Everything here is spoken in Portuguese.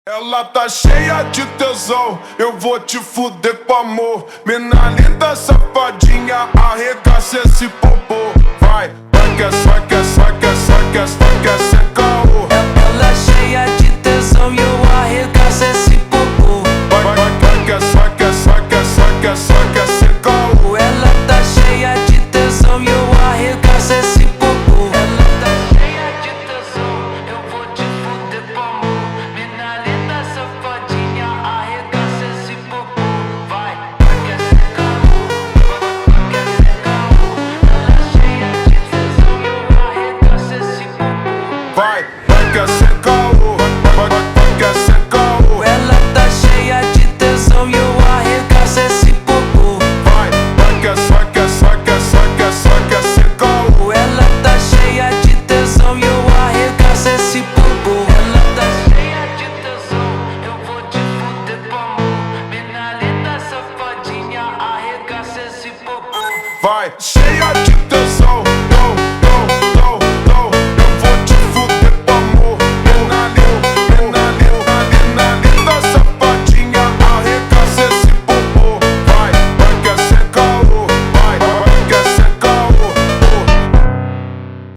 Ela tá cheia de tesão, eu vou te fuder com amor. Mina linda, safadinha, arregaça esse popô. Vai, vai que sai, que sai, que sai, que sai, que sai, caô. Ela cheia de tesão e eu arregaço esse popô. Vai, vai, vai que sai, que sai, que sai, que sai, que sai, caô. Ela tá cheia de tesão e eu arregaço esse popô. Ela tá cheia de tesão, eu vou te fuder com amor. Mina linda, safadinha, arregaça esse popô. Vai, vai que ser caô, vai que ser caô. Ela cheia de tesão e eu arregaço esse popô. Vai, vai que sai, caô. Vai, vai, vai que sai, caô. Ela tá cheia de tesão e eu arregaço esse popô. Vai, vai que sai, que sai, que sai, que sai, que sai, caô. Ela tá cheia de tesão e eu arregaço esse popô. Ela tá cheia de tesão, eu vou te fuder com amor. Mina linda, safadinha, arregaça esse popô. Vai, cheia